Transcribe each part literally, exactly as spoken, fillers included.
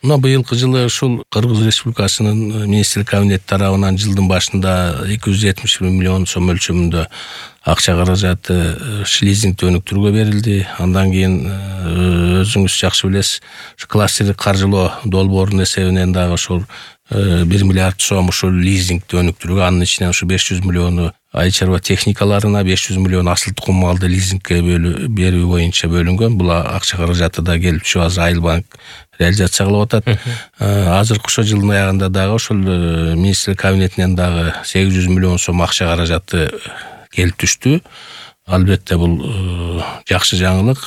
Мына быйылкы жылы ушул Кыргыз Республикасынын министрлик кабинети тарабынан жылдын башында эки жүз жетимиш бир миллион сом өлчөмүндө акча каражаты лизингдүү өнүктүрүүгө берилди. Андан кийин өзүңүз жакшы билесиз, кластердик каржылоо долбоорунун эсебинен дагы ушул бир миллиард сом ушул лизингдүү өнүктүрүүгө, анын ичинен ушу беш жүз миллиону айыл чарба техникаларына, беш жүз миллион асыл тукум малды лизингке берүү боюнча бөлүнгөн. Бул акча каражаты да келип түшүп, азыр Айыл банк реализация кылып атат. Азыркы ошо жылдын аягында дагы ошол министрлик кабинетинен дагы сегиз жүз миллион сом акча каражаты келип түштү. Албетте бул жакшы жаңылык.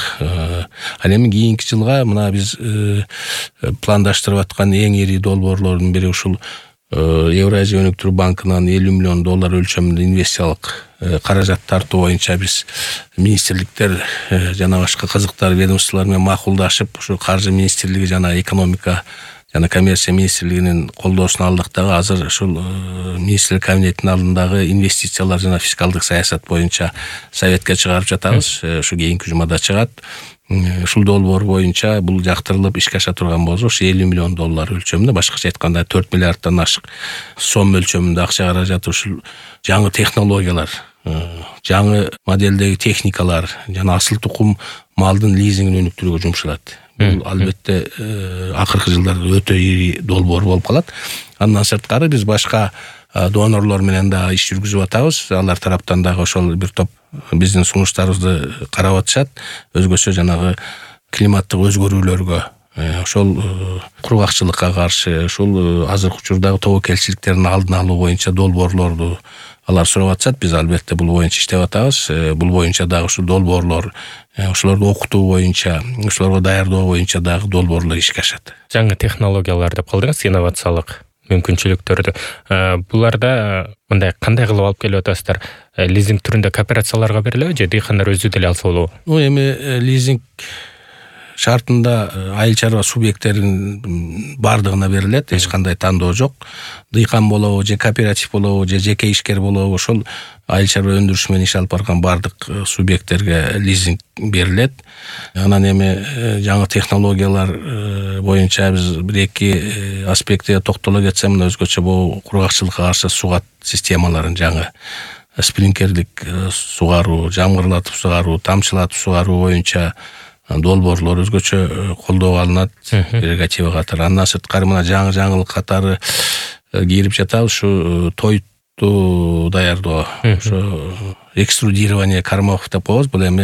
Ал эми кийинки жылга мына биз пландаштырып аткан эң ири долбоорлордун бири ушул Евразия өнүктүрүү банкынан элүү миллион доллар өлчөмүндө инвестициялык каражат тартуу боюнча биз министрликтер жана башка кызыктар ведомстволор менен макулдашып, ушу каржы министрлиги жана экономика жана коммерция министрлигинин колдоосун алдык дагы. Азыр ушул министрлик кабинетинин алдындагы инвестициялар жана фискалдык саясат боюнча советке чыгарып жатабыз. Ушу кийинки жумада чыгат. Ушул долбоор боюнча бул жактырылып ишке аша турган болсо, ушу элүү миллион доллар өлчөмүндө, башкача айтканда төрт миллиарддан ашык сом өлчөмүндө акча каражаты ушул жаңы технологиялар, жаңы моделдеги техникалар жана асыл тукум малдын лизингин өнүктүрүүгө жумшалат. Бул албетте акыркы жылдарда өтө ири долбоор болуп калат. Андан сырткары биз башка донорлор менен да иш жүргүзүп атабыз. Алар тараптан дагы ошол бир топ биздин сунуштарыбызды карап атышат. Өзгөчө жанагы климаттык өзгөрүүлөргө, ошол кургакчылыкка каршы, ушул азыркы учурдагы тобокелчиликтердин алдын алуу боюнча долбоорлорду алар сурап атышат. Биз албетте бул боюнча иштеп атабыз. Бул боюнча дагы ушул долбоорлор, ошолорду окутуу боюнча, ошолорго даярдоо боюнча дагы долбоорлор ишке ашат. Жаңы технологиялар деп калдыңыз, инновациялык мүмкүнчүлүктөрдү. Буларда мындай кандай кылып алып келип атасыздар? Лизинг түрүндө кооперацияларга берилеби же дыйкандар өзү деле алса болобу? Ну эми лизинг шартында айыл чарба субъекттеринин бардыгына берилет, эч кандай тандоо жок. Дыйкан болобу же кооператив болобу же жеке ишкер болобу, ошол айыл чарба өндүрүш менен иш алып барган бардык субъекттерге лизинг берилет. Анан эми жаңы технологиялар боюнча биз бир эки аспектиге токтоло кетсем, мына өзгөчө бул кургакчылыкка каршы сугат системаларын, жаңы спринклерлик сугаруу, жамгырлатып сугаруу, тамчылатып сугаруу боюнча долбоорлор өзгөчө колдоого алынат, прерогатива катары. Андан сырткары мына жаңы жаңылык катары кирип жатабыз, ушу тоютту даярдоо, ошо экструдирование кормов деп коебуз. Бул эми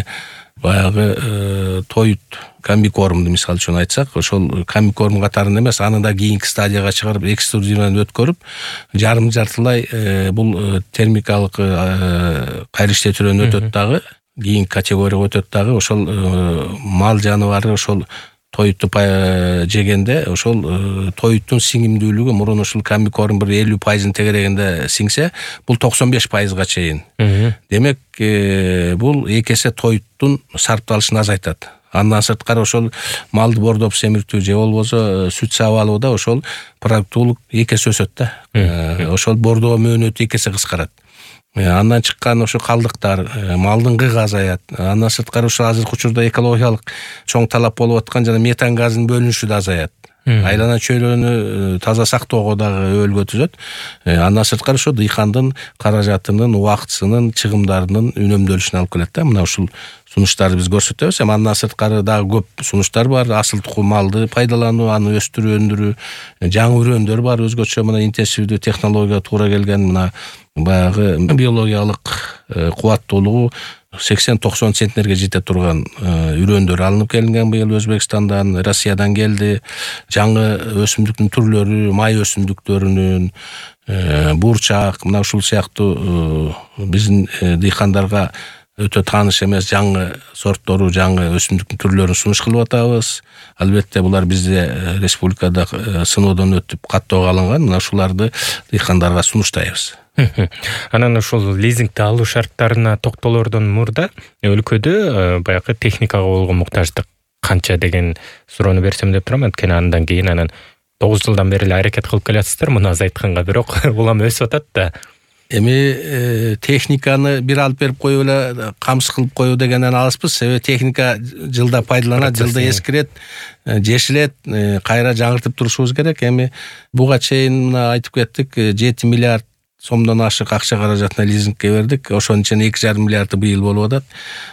баягы тоют комбикормду мисалы үчүн айтсак, ошол комбикорм катарында эмес, аны да кийинки стадияга чыгарып, экструдирование өткөрүп, жарым жартылай бул термикалык кайрыштетүүдөн өтөт дагы, кийинки категорияга өтөт дагы. Ошол мал жаныбары ошол тоютту жегенде, ошол тоюттун сиңимдүүлүгү мурун ушул комбикорм бир элүү пайызын тегерегинде сиңсе, бул токсон беш пайызга чейин. Демек, бул эки эсе тоюттун сарпталышын азайтат. Андан сырткары ошол малды бордоп семиртүү же болбосо сүт саап алууда ошол продуктуулук эки эсе өсөт да. Ошол бордоо мөөнөтү эки эсе кыскарат. Андан чыккан ошо калдыктар, малдын кыгы азаят. Андан сырткары ошо азыркы учурда экологиялык чоң талап болуп аткан жана метан газынын бөлүнүшү да азаят. Айлана чөйрөнү таза сактоого дагы өөлгө түзөт. Андан сырткары ошо дыйкандын каражатынын, убактысынын, чыгымдарынын үнөмдөлүшүнө алып келет да. Мына ушул сунуштарды биз көрсөтөбүз. Эми андан сырткары дагы көп сунуштар бар. Асыл тукум малды пайдалануу, аны өстүрүү, өндүрүү, жаңы үрөндөр бар. Өзгөчө мына интенсивдүү технология туура келген, мына баягы биологиялык кубаттуулугу сексен токсон центнерге жете турган үрөндөр алынып келинген быйыл Өзбекстандан, Россиядан келди. Жаңы өсүмдүктүн түрлөрү, май өсүмдүктөрүнүн, бурчак, мына ушул сыяктуу биздин дыйкандарга өтө тааныш эмес жаңы сорттору, жаңы өсүмдүктүн түрлөрүн сунуш кылып атабыз. Албетте булар бизде республикада сыноодон өтүп каттоого алынган. Мына ушуларды дыйкандарга сунуштайбыз. Анан ушул лизингди алуу шарттарына токтолордон мурда өлкөдө баягы техникага болгон муктаждык канча деген суроону берсем деп турам. Анткени андан кийин анан тогуз жылдан бери эле аракет кылып келатсыздар муну азайтканга, бирок улам өсүп атат да. Эми техниканы бир алып берип коюп эле камсыз кылып коюу дегенден алыспыз. Себеби техника жылда пайдаланат, жылда эскирет, жешилет, кайра жаңыртып турушубуз керек. Эми буга чейин мына айтып кеттик, жети миллиард сомдон ашык акча каражатына лизингке бердик. Ошонун ичинде эки жарым миллиарды быйыл болуп атат.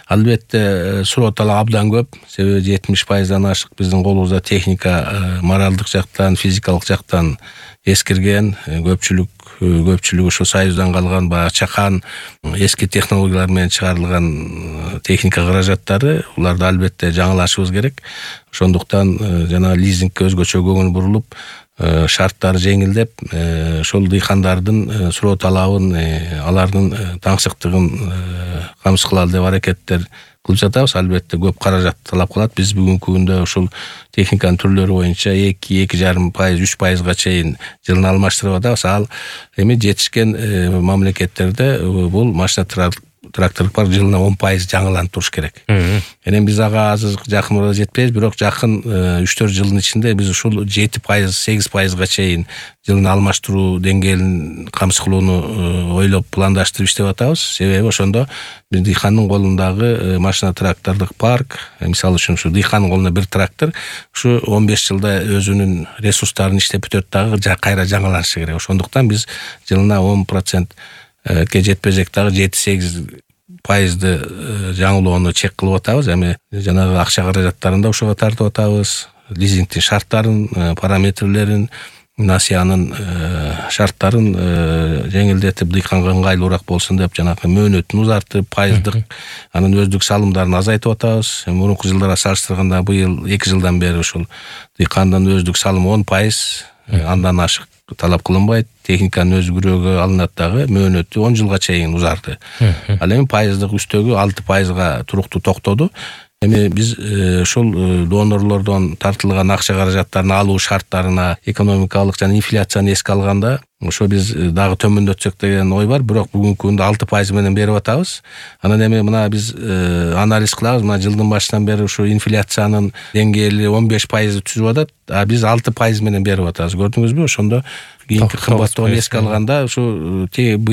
Албетте суроо талап абдан көп. Себеби жетимиш пайыздан ашык биздин колубузда техника моралдык жактан, физикалык жактан эскирген. Көпчүлүк көпчүлүгү ушу Союздан калган баягы чакан эски технологиялар менен чыгарылган техника каражаттары. Уларды албетте жаңылашыбыз керек. Ошондуктан жана лизингке өзгөчө көңүл бурулуп, шарттары жеңилдеп, ошол дыйкандардын суроо талабын, алардын таңсыктыгын камсыз кылалы деп аракеттер кылып жатабыз. Албетте көп каражат талап кылат. Биз бүгүнкү күндө ушул техниканын түрлөрү боюнча эки эки жарым пайыз, үч пайызга чейин жылына алмаштырып атабыз. Ал эми жетишкен мамлекеттерде бул машина тракторлук парк жылына он пайыз жаңыланып туруш керек. Энен биз ага азыр жакын арада жетпейбиз, бирок жакын үч төрт жылдын ичинде биз ушул жети пайыз, сегиз пайызга чейин жылына алмаштыруу деңгээлин камсыз кылууну ойлоп пландаштырып иштеп атабыз. Себеби ошондо биз дыйкандын колундагы машина трактордук парк, мисалы үчүн ушу дыйкандын колунда бир трактор ушу он беш жылда өзүнүн ресурстарын иштеп бүтөт дагы, кайра жаңыланышы керек. Ошондуктан биз жылына он процент ке жетпесек дагы жети-сегиз пайызды жаңылоону чек кылып атабыз. Эми жанагы акча каражаттарын да ошого тартып атабыз. Лизингдин шарттарын, параметрлерин, насиянын шарттарын жеңилдетип, дыйканга ыңгайлуураак болсун деп жанагы мөөнөтүн узартып, пайыздык, анын өздүк салымдарын азайтып атабыз. Мурунку жылдарга салыштырганда быйыл эки жылдан бери ушул дыйкандын өздүк салымы он пайыз, андан ашык талап кылынбайт. Техниканын өз күрөөгө алынат дагы, мөөнөтү он жылга чейин узарды. Ал эми пайыздык үстөгү алты пайызга туруктуу токтоду. Эми биз ушул донорлордон тартылган акча каражаттарын алуу шарттарына, экономикалык жана инфляцияны эске алганда, ошо биз дагы төмөндөтсөк деген ой бар. Бирок бүгүнкү күндө алты пайыз менен берип атабыз. Анан эми мына биз анализ кылабыз. Мына жылдын башынан бери ушу инфляциянын деңгээли он беш пайызды түзүп атат, а биз алты пайыз менен берип атабыз. Көрдүңүзбү? Ошондо кийинки кымбаттоогун эске алганда, ушу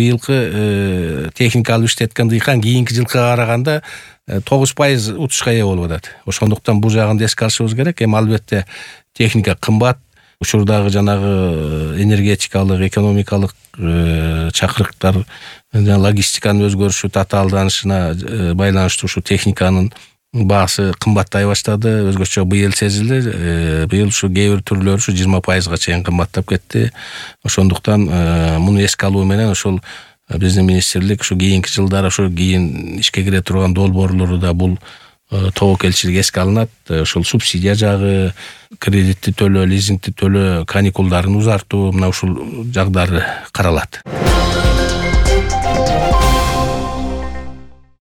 быйылкы техника алып иштеткен дыйкан кийинки жылкыга караганда тогуз пайыз утушка ээ болуп атат. Ошондуктан бул жагын эске алышыбыз керек. Эми албетте техника кымбат. Учурдагы жанагы энергетикалык, экономикалык чакырыктар, жана логистиканын өзгөрүшү, татаалданышына байланыштуу ушу техниканын баасы кымбаттай баштады. Өзгөчө быйыл сезилди. Быйыл ушу кээ бир түрлөрү ушу жыйырма пайызга чейин кымбаттап кетти. Ошондуктан муну эске алуу менен ошол биздин министрлик ушу кийинки жылдары ушу кийин ишке кире турган долбоорлору да бул тобокелчилик эске алынат. Ушул субсидия жагы, кредитти төлөө, лизингти төлөө, каникулдарын узартуу, мына ушул жагдары каралат.